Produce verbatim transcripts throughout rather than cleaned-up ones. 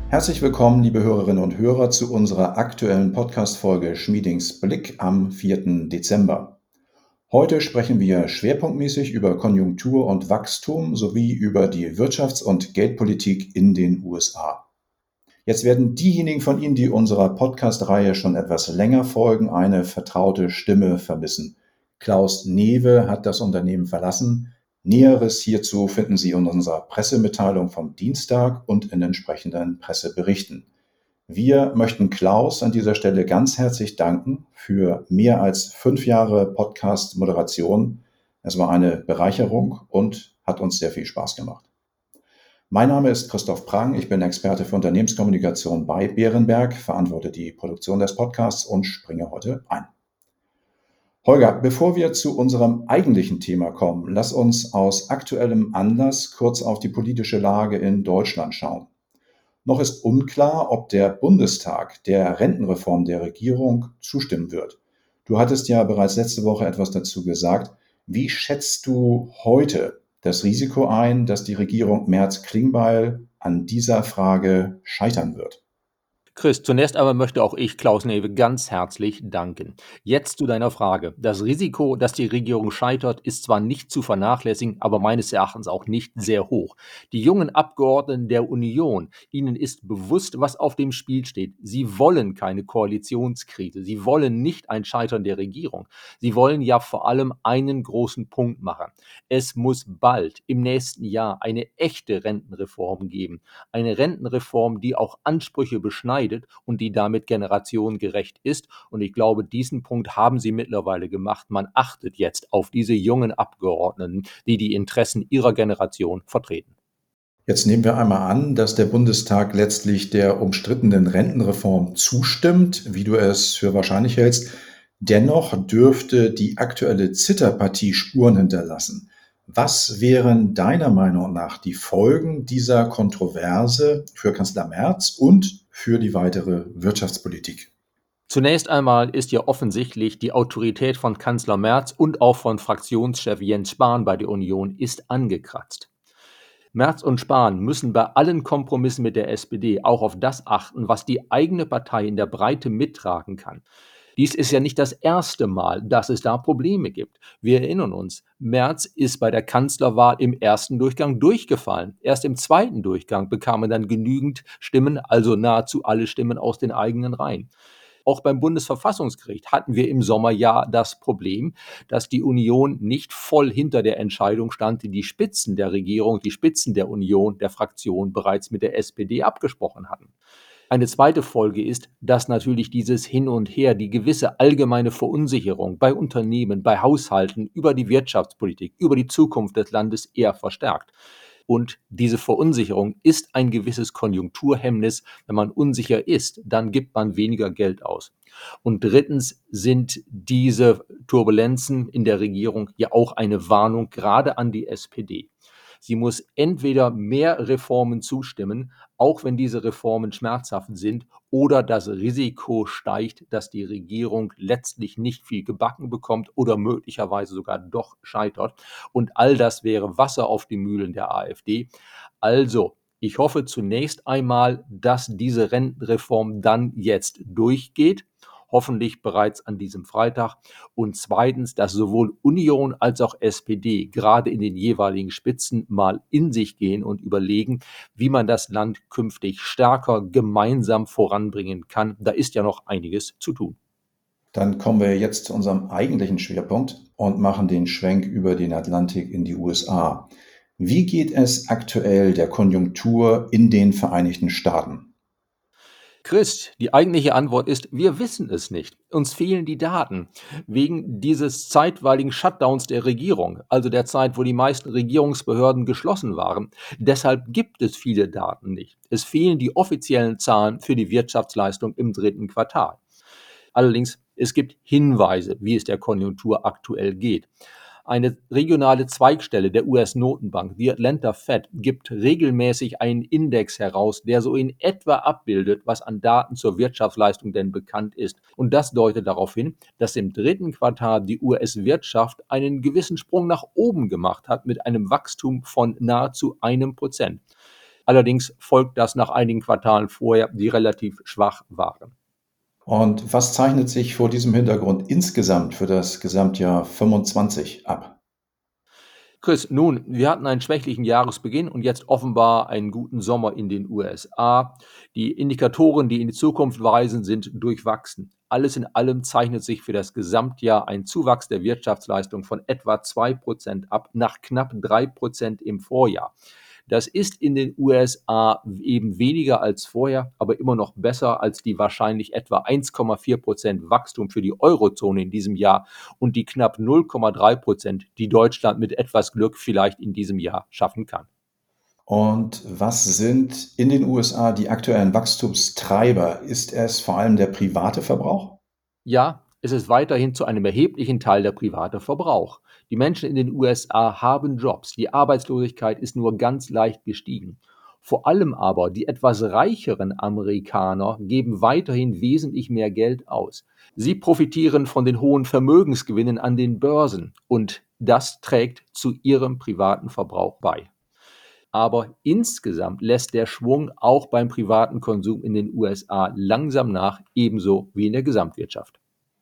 Herzlich willkommen, liebe Hörerinnen und Hörer, zu unserer aktuellen Podcast-Folge Schmiedings Blick am vierten Dezember. Heute sprechen wir schwerpunktmäßig über Konjunktur und Wachstum sowie über die Wirtschafts- und Geldpolitik in den U S A. Jetzt werden diejenigen von Ihnen, die unserer Podcast-Reihe schon etwas länger folgen, eine vertraute Stimme vermissen. Klaus Newe hat das Unternehmen verlassen. Näheres hierzu finden Sie in unserer Pressemitteilung vom Dienstag und in entsprechenden Presseberichten. Wir möchten Klaus an dieser Stelle ganz herzlich danken für mehr als fünf Jahre Podcast-Moderation. Es war eine Bereicherung und hat uns sehr viel Spaß gemacht. Mein Name ist Christoph Prang, ich bin Experte für Unternehmenskommunikation bei Berenberg, verantworte die Produktion des Podcasts und springe heute ein. Holger, bevor wir zu unserem eigentlichen Thema kommen, lass uns aus aktuellem Anlass kurz auf die politische Lage in Deutschland schauen. Noch ist unklar, ob der Bundestag der Rentenreform der Regierung zustimmen wird. Du hattest ja bereits letzte Woche etwas dazu gesagt. Wie schätzt du heute das Risiko ein, dass die Regierung Merz-Klingbeil an dieser Frage scheitern wird? Chris, zunächst einmal möchte auch ich Klaus Newe ganz herzlich danken. Jetzt zu deiner Frage. Das Risiko, dass die Regierung scheitert, ist zwar nicht zu vernachlässigen, aber meines Erachtens auch nicht sehr hoch. Die jungen Abgeordneten der Union, ihnen ist bewusst, was auf dem Spiel steht. Sie wollen keine Koalitionskrise. Sie wollen nicht ein Scheitern der Regierung. Sie wollen ja vor allem einen großen Punkt machen. Es muss bald im nächsten Jahr eine echte Rentenreform geben. Eine Rentenreform, die auch Ansprüche beschneidet und die damit generationengerecht ist. Und ich glaube, diesen Punkt haben sie mittlerweile gemacht. Man achtet jetzt auf diese jungen Abgeordneten, die die Interessen ihrer Generation vertreten. Jetzt nehmen wir einmal an, dass der Bundestag letztlich der umstrittenen Rentenreform zustimmt, wie du es für wahrscheinlich hältst. Dennoch dürfte die aktuelle Zitterpartie Spuren hinterlassen. Was wären deiner Meinung nach die Folgen dieser Kontroverse für Kanzler Merz und für die weitere Wirtschaftspolitik? Zunächst einmal ist ja offensichtlich, die Autorität von Kanzler Merz und auch von Fraktionschef Jens Spahn bei der Union ist angekratzt. Merz und Spahn müssen bei allen Kompromissen mit der S P D auch auf das achten, was die eigene Partei in der Breite mittragen kann. Dies ist ja nicht das erste Mal, dass es da Probleme gibt. Wir erinnern uns, Merz ist bei der Kanzlerwahl im ersten Durchgang durchgefallen. Erst im zweiten Durchgang bekam er dann genügend Stimmen, also nahezu alle Stimmen aus den eigenen Reihen. Auch beim Bundesverfassungsgericht hatten wir im Sommer ja das Problem, dass die Union nicht voll hinter der Entscheidung stand, die die Spitzen der Regierung, die Spitzen der Union, der Fraktion bereits mit der S P D abgesprochen hatten. Eine zweite Folge ist, dass natürlich dieses Hin und Her die gewisse allgemeine Verunsicherung bei Unternehmen, bei Haushalten über die Wirtschaftspolitik, über die Zukunft des Landes eher verstärkt. Und diese Verunsicherung ist ein gewisses Konjunkturhemmnis. Wenn man unsicher ist, dann gibt man weniger Geld aus. Und drittens sind diese Turbulenzen in der Regierung ja auch eine Warnung gerade an die S P D. Sie muss entweder mehr Reformen zustimmen, auch wenn diese Reformen schmerzhaft sind, oder das Risiko steigt, dass die Regierung letztlich nicht viel gebacken bekommt oder möglicherweise sogar doch scheitert. Und all das wäre Wasser auf die Mühlen der AfD. Also, ich hoffe zunächst einmal, dass diese Rentenreform dann jetzt durchgeht, hoffentlich bereits an diesem Freitag. Und zweitens, dass sowohl Union als auch S P D gerade in den jeweiligen Spitzen mal in sich gehen und überlegen, wie man das Land künftig stärker gemeinsam voranbringen kann. Da ist ja noch einiges zu tun. Dann kommen wir jetzt zu unserem eigentlichen Schwerpunkt und machen den Schwenk über den Atlantik in die U S A. Wie geht es aktuell der Konjunktur in den Vereinigten Staaten? Chris, die eigentliche Antwort ist, wir wissen es nicht. Uns fehlen die Daten. Wegen dieses zeitweiligen Shutdowns der Regierung, also der Zeit, wo die meisten Regierungsbehörden geschlossen waren. Deshalb gibt es viele Daten nicht. Es fehlen die offiziellen Zahlen für die Wirtschaftsleistung im dritten Quartal. Allerdings, es gibt Hinweise, wie es der Konjunktur aktuell geht. Eine regionale Zweigstelle der U S-Notenbank, die Atlanta Fed, gibt regelmäßig einen Index heraus, der so in etwa abbildet, was an Daten zur Wirtschaftsleistung denn bekannt ist. Und das deutet darauf hin, dass im dritten Quartal die U S-Wirtschaft einen gewissen Sprung nach oben gemacht hat mit einem Wachstum von nahezu einem Prozent. Allerdings folgt das nach einigen Quartalen vorher, die relativ schwach waren. Und was zeichnet sich vor diesem Hintergrund insgesamt für das Gesamtjahr fünfundzwanzig ab? Chris, nun, wir hatten einen schwächlichen Jahresbeginn und jetzt offenbar einen guten Sommer in den U S A. Die Indikatoren, die in die Zukunft weisen, sind durchwachsen. Alles in allem zeichnet sich für das Gesamtjahr ein Zuwachs der Wirtschaftsleistung von etwa zwei Prozent ab, nach knapp drei Prozent im Vorjahr. Das ist in den U S A eben weniger als vorher, aber immer noch besser als die wahrscheinlich etwa eins Komma vier Prozent Wachstum für die Eurozone in diesem Jahr und die knapp null Komma drei Prozent, die Deutschland mit etwas Glück vielleicht in diesem Jahr schaffen kann. Und was sind in den U S A die aktuellen Wachstumstreiber? Ist es vor allem der private Verbrauch? Ja, es ist weiterhin zu einem erheblichen Teil der private Verbrauch. Die Menschen in den U S A haben Jobs, die Arbeitslosigkeit ist nur ganz leicht gestiegen. Vor allem aber die etwas reicheren Amerikaner geben weiterhin wesentlich mehr Geld aus. Sie profitieren von den hohen Vermögensgewinnen an den Börsen und das trägt zu ihrem privaten Verbrauch bei. Aber insgesamt lässt der Schwung auch beim privaten Konsum in den U S A langsam nach, ebenso wie in der Gesamtwirtschaft.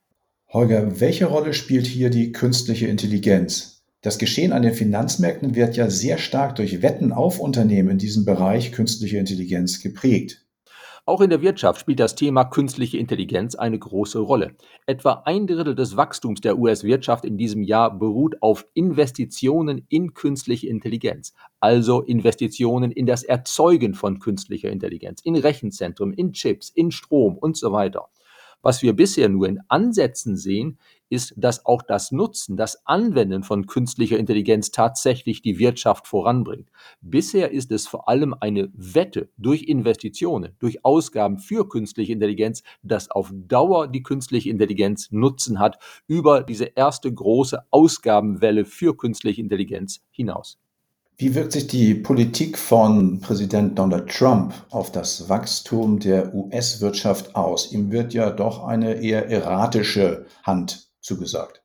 Holger, welche Rolle spielt hier die künstliche Intelligenz? Das Geschehen an den Finanzmärkten wird ja sehr stark durch Wetten auf Unternehmen in diesem Bereich künstliche Intelligenz geprägt. Auch in der Wirtschaft spielt das Thema künstliche Intelligenz eine große Rolle. Etwa ein Drittel des Wachstums der U S-Wirtschaft in diesem Jahr beruht auf Investitionen in künstliche Intelligenz, also Investitionen in das Erzeugen von künstlicher Intelligenz, in Rechenzentren, in Chips, in Strom und so weiter. Was wir bisher nur in Ansätzen sehen, ist, dass auch das Nutzen, das Anwenden von künstlicher Intelligenz tatsächlich die Wirtschaft voranbringt. Bisher ist es vor allem eine Wette durch Investitionen, durch Ausgaben für künstliche Intelligenz, dass auf Dauer die künstliche Intelligenz Nutzen hat über diese erste große Ausgabenwelle für künstliche Intelligenz hinaus. Wie wirkt sich die Politik von Präsident Donald Trump auf das Wachstum der U S-Wirtschaft aus? Ihm wird ja doch eine eher erratische Hand zugesagt.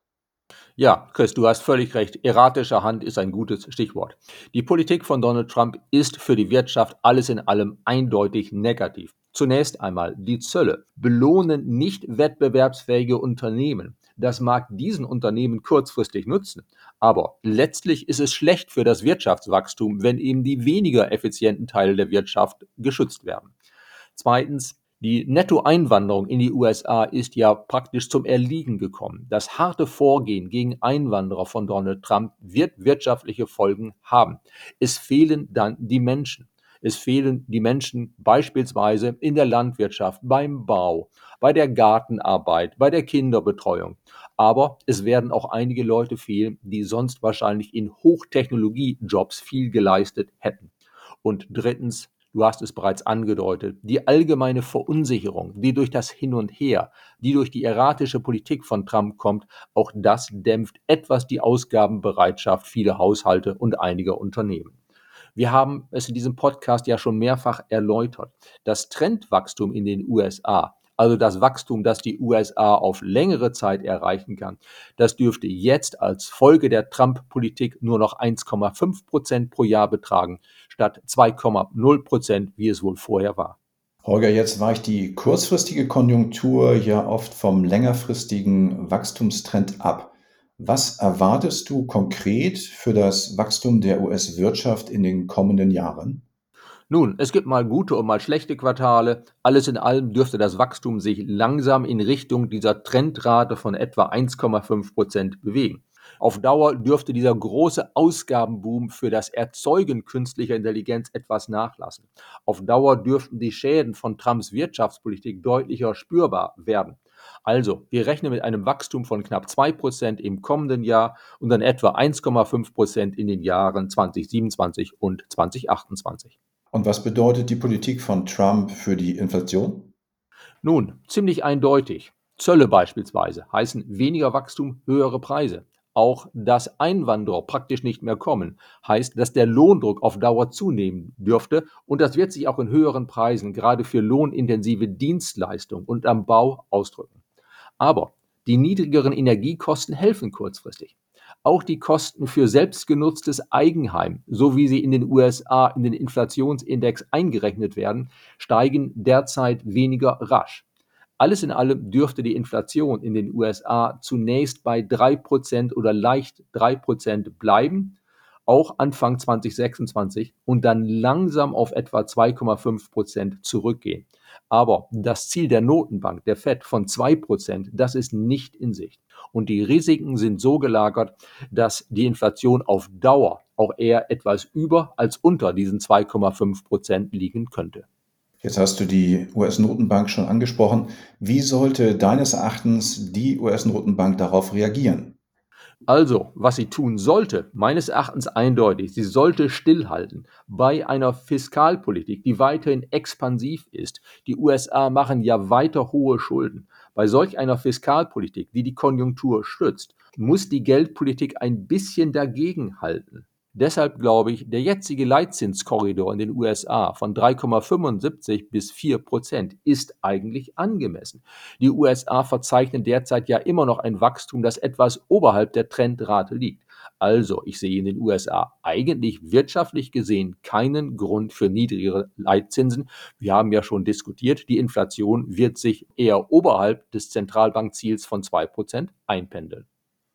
Ja, Chris, du hast völlig recht. Erratische Hand ist ein gutes Stichwort. Die Politik von Donald Trump ist für die Wirtschaft alles in allem eindeutig negativ. Zunächst einmal die Zölle belohnen nicht wettbewerbsfähige Unternehmen. Das mag diesen Unternehmen kurzfristig nutzen, aber letztlich ist es schlecht für das Wirtschaftswachstum, wenn eben die weniger effizienten Teile der Wirtschaft geschützt werden. Zweitens, die Nettoeinwanderung in die U S A ist ja praktisch zum Erliegen gekommen. Das harte Vorgehen gegen Einwanderer von Donald Trump wird wirtschaftliche Folgen haben. Es fehlen dann die Menschen. Es fehlen die Menschen beispielsweise in der Landwirtschaft, beim Bau, bei der Gartenarbeit, bei der Kinderbetreuung. Aber es werden auch einige Leute fehlen, die sonst wahrscheinlich in Hochtechnologie-Jobs viel geleistet hätten. Und drittens, du hast es bereits angedeutet, die allgemeine Verunsicherung, die durch das Hin und Her, die durch die erratische Politik von Trump kommt, auch das dämpft etwas die Ausgabenbereitschaft vieler Haushalte und einiger Unternehmen. Wir haben es in diesem Podcast ja schon mehrfach erläutert. Das Trendwachstum in den U S A, also das Wachstum, das die U S A auf längere Zeit erreichen kann, das dürfte jetzt als Folge der Trump-Politik nur noch eins Komma fünf Prozent pro Jahr betragen, statt zwei Komma null Prozent, wie es wohl vorher war. Holger, jetzt weicht die kurzfristige Konjunktur ja oft vom längerfristigen Wachstumstrend ab. Was erwartest du konkret für das Wachstum der U S-Wirtschaft in den kommenden Jahren? Nun, es gibt mal gute und mal schlechte Quartale. Alles in allem dürfte das Wachstum sich langsam in Richtung dieser Trendrate von etwa eins Komma fünf Prozent bewegen. Auf Dauer dürfte dieser große Ausgabenboom für das Erzeugen künstlicher Intelligenz etwas nachlassen. Auf Dauer dürften die Schäden von Trumps Wirtschaftspolitik deutlicher spürbar werden. Also, wir rechnen mit einem Wachstum von knapp zwei Prozent im kommenden Jahr und dann etwa eins Komma fünf Prozent in den Jahren zweitausendsiebenundzwanzig und zweitausendachtundzwanzig. Und was bedeutet die Politik von Trump für die Inflation? Nun, ziemlich eindeutig. Zölle beispielsweise heißen weniger Wachstum, höhere Preise. Auch dass Einwanderer praktisch nicht mehr kommen, heißt, dass der Lohndruck auf Dauer zunehmen dürfte und das wird sich auch in höheren Preisen, gerade für lohnintensive Dienstleistungen und am Bau ausdrücken. Aber die niedrigeren Energiekosten helfen kurzfristig. Auch die Kosten für selbstgenutztes Eigenheim, so wie sie in den U S A in den Inflationsindex eingerechnet werden, steigen derzeit weniger rasch. Alles in allem dürfte die Inflation in den U S A zunächst bei drei Prozent oder leicht drei Prozent bleiben, auch Anfang zwanzig sechsundzwanzig, und dann langsam auf etwa zwei Komma fünf Prozent zurückgehen. Aber das Ziel der Notenbank, der Fed, von zwei Prozent, das ist nicht in Sicht. Und die Risiken sind so gelagert, dass die Inflation auf Dauer auch eher etwas über als unter diesen zwei Komma fünf Prozent liegen könnte. Jetzt hast du die U S-Notenbank schon angesprochen. Wie sollte deines Erachtens die U S-Notenbank darauf reagieren? Also, was sie tun sollte, meines Erachtens eindeutig, sie sollte stillhalten bei einer Fiskalpolitik, die weiterhin expansiv ist. Die U S A machen ja weiter hohe Schulden. Bei solch einer Fiskalpolitik, die die Konjunktur stützt, muss die Geldpolitik ein bisschen dagegenhalten. Deshalb glaube ich, der jetzige Leitzinskorridor in den U S A von drei Komma fünfundsiebzig bis vier Prozent ist eigentlich angemessen. Die U S A verzeichnen derzeit ja immer noch ein Wachstum, das etwas oberhalb der Trendrate liegt. Also, ich sehe in den U S A eigentlich wirtschaftlich gesehen keinen Grund für niedrigere Leitzinsen. Wir haben ja schon diskutiert, die Inflation wird sich eher oberhalb des Zentralbankziels von zwei Prozent einpendeln.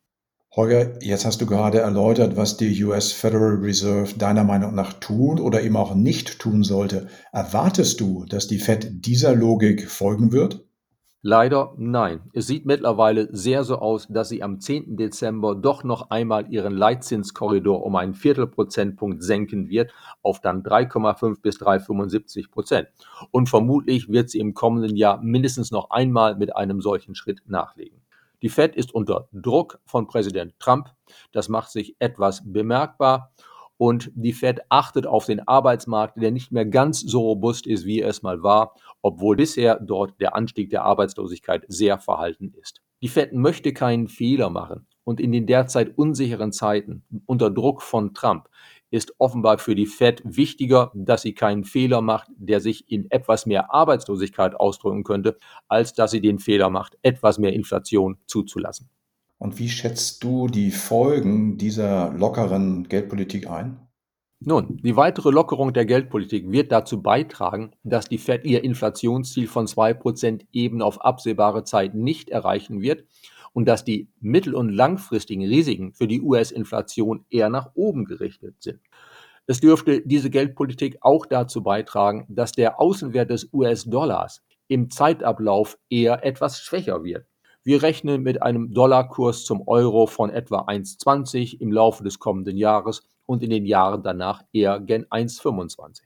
Holger, jetzt hast du gerade erläutert, was die U S Federal Reserve deiner Meinung nach tun oder eben auch nicht tun sollte. Erwartest du, dass die Fed dieser Logik folgen wird? Leider nein. Es sieht mittlerweile sehr so aus, dass sie am zehnten Dezember doch noch einmal ihren Leitzinskorridor um einen Viertelprozentpunkt senken wird, auf dann drei Komma fünf bis drei Komma fünfundsiebzig Prozent. Und vermutlich wird sie im kommenden Jahr mindestens noch einmal mit einem solchen Schritt nachlegen. Die Fed ist unter Druck von Präsident Trump. Das macht sich etwas bemerkbar. Und die Fed achtet auf den Arbeitsmarkt, der nicht mehr ganz so robust ist, wie er es mal war, obwohl bisher dort der Anstieg der Arbeitslosigkeit sehr verhalten ist. Die Fed möchte keinen Fehler machen. Und in den derzeit unsicheren Zeiten unter Druck von Trump ist offenbar für die Fed wichtiger, dass sie keinen Fehler macht, der sich in etwas mehr Arbeitslosigkeit ausdrücken könnte, als dass sie den Fehler macht, etwas mehr Inflation zuzulassen. Und wie schätzt du die Folgen dieser lockeren Geldpolitik ein? Nun, die weitere Lockerung der Geldpolitik wird dazu beitragen, dass die Fed ihr Inflationsziel von zwei Prozent eben auf absehbare Zeit nicht erreichen wird und dass die mittel- und langfristigen Risiken für die U S-Inflation eher nach oben gerichtet sind. Es dürfte diese Geldpolitik auch dazu beitragen, dass der Außenwert des U S-Dollars im Zeitablauf eher etwas schwächer wird. Wir rechnen mit einem Dollarkurs zum Euro von etwa eins Komma zwanzig im Laufe des kommenden Jahres und in den Jahren danach eher gen eins Komma fünfundzwanzig.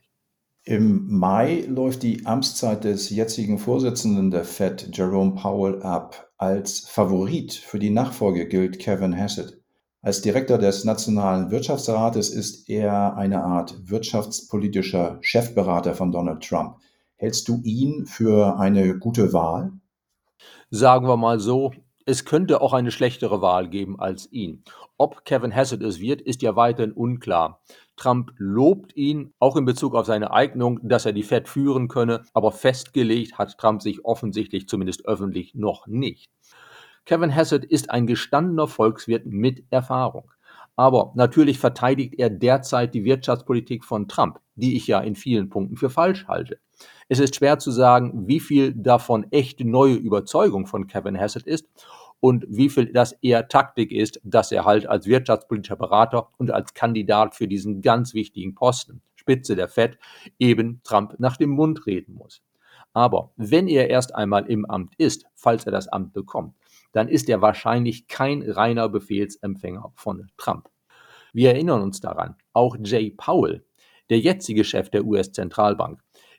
Im Mai läuft die Amtszeit des jetzigen Vorsitzenden der Fed, Jerome Powell, ab. Als Favorit für die Nachfolge gilt Kevin Hassett. Als Direktor des Nationalen Wirtschaftsrates ist er eine Art wirtschaftspolitischer Chefberater von Donald Trump. Hältst du ihn für eine gute Wahl? Sagen wir mal so, es könnte auch eine schlechtere Wahl geben als ihn. Ob Kevin Hassett es wird, ist ja weiterhin unklar. Trump lobt ihn, auch in Bezug auf seine Eignung, dass er die Fed führen könne, aber festgelegt hat Trump sich offensichtlich, zumindest öffentlich, noch nicht. Kevin Hassett ist ein gestandener Volkswirt mit Erfahrung. Aber natürlich verteidigt er derzeit die Wirtschaftspolitik von Trump, die ich ja in vielen Punkten für falsch halte. Es ist schwer zu sagen, wie viel davon echte neue Überzeugung von Kevin Hassett ist und wie viel das eher Taktik ist, dass er halt als wirtschaftspolitischer Berater und als Kandidat für diesen ganz wichtigen Posten, Spitze der Fed, eben Trump nach dem Mund reden muss. Aber wenn er erst einmal im Amt ist, falls er das Amt bekommt, dann ist er wahrscheinlich kein reiner Befehlsempfänger von Trump. Wir erinnern uns daran, auch Jay Powell, der jetzige Chef der U S-Zentralbank,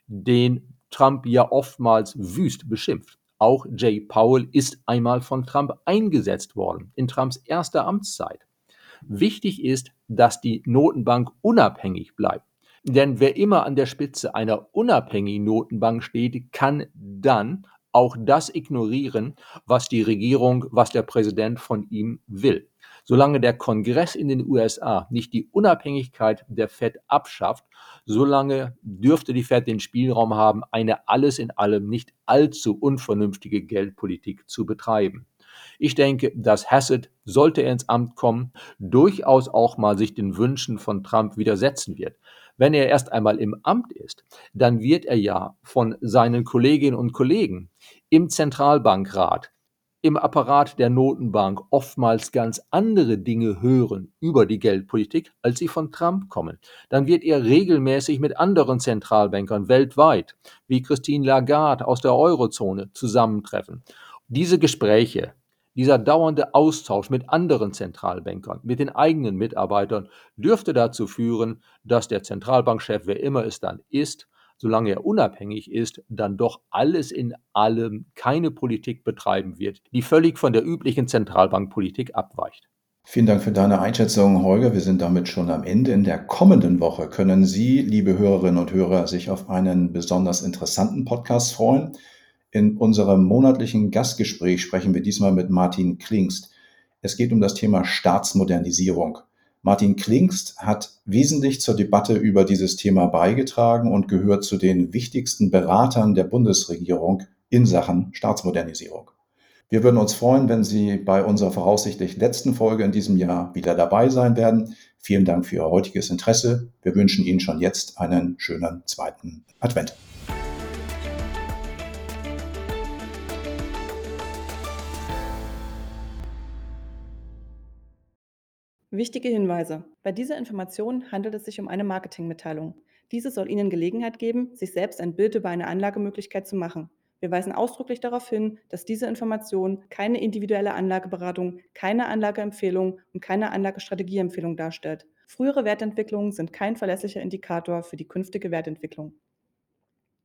den Trump ja oftmals wüst beschimpft. Auch Jay Powell ist einmal von Trump eingesetzt worden in Trumps erster Amtszeit. Wichtig ist, dass die Notenbank unabhängig bleibt. Denn wer immer an der Spitze einer unabhängigen Notenbank steht, kann dann auch das ignorieren, was die Regierung, was der Präsident von ihm will. Solange der Kongress in den U S A nicht die Unabhängigkeit der Fed abschafft, solange dürfte die Fed den Spielraum haben, eine alles in allem nicht allzu unvernünftige Geldpolitik zu betreiben. Ich denke, dass Hassett, sollte er ins Amt kommen, durchaus auch mal sich den Wünschen von Trump widersetzen wird. Wenn er erst einmal im Amt ist, dann wird er ja von seinen Kolleginnen und Kollegen im Zentralbankrat, im Apparat der Notenbank oftmals ganz andere Dinge hören über die Geldpolitik, als sie von Trump kommen. Dann wird er regelmäßig mit anderen Zentralbankern weltweit, wie Christine Lagarde aus der Eurozone, zusammentreffen. Diese Gespräche, dieser dauernde Austausch mit anderen Zentralbankern, mit den eigenen Mitarbeitern, dürfte dazu führen, dass der Zentralbankchef, wer immer es dann ist, solange er unabhängig ist, dann doch alles in allem keine Politik betreiben wird, die völlig von der üblichen Zentralbankpolitik abweicht. Vielen Dank für deine Einschätzung, Holger. Wir sind damit schon am Ende. In der kommenden Woche können Sie, liebe Hörerinnen und Hörer, sich auf einen besonders interessanten Podcast freuen. In unserem monatlichen Gastgespräch sprechen wir diesmal mit Martin Klingst. Es geht um das Thema Staatsmodernisierung. Martin Klingst hat wesentlich zur Debatte über dieses Thema beigetragen und gehört zu den wichtigsten Beratern der Bundesregierung in Sachen Staatsmodernisierung. Wir würden uns freuen, wenn Sie bei unserer voraussichtlich letzten Folge in diesem Jahr wieder dabei sein werden. Vielen Dank für Ihr heutiges Interesse. Wir wünschen Ihnen schon jetzt einen schönen zweiten Advent. Wichtige Hinweise. Bei dieser Information handelt es sich um eine Marketingmitteilung. Diese soll Ihnen Gelegenheit geben, sich selbst ein Bild über eine Anlagemöglichkeit zu machen. Wir weisen ausdrücklich darauf hin, dass diese Information keine individuelle Anlageberatung, keine Anlageempfehlung und keine Anlagestrategieempfehlung darstellt. Frühere Wertentwicklungen sind kein verlässlicher Indikator für die künftige Wertentwicklung.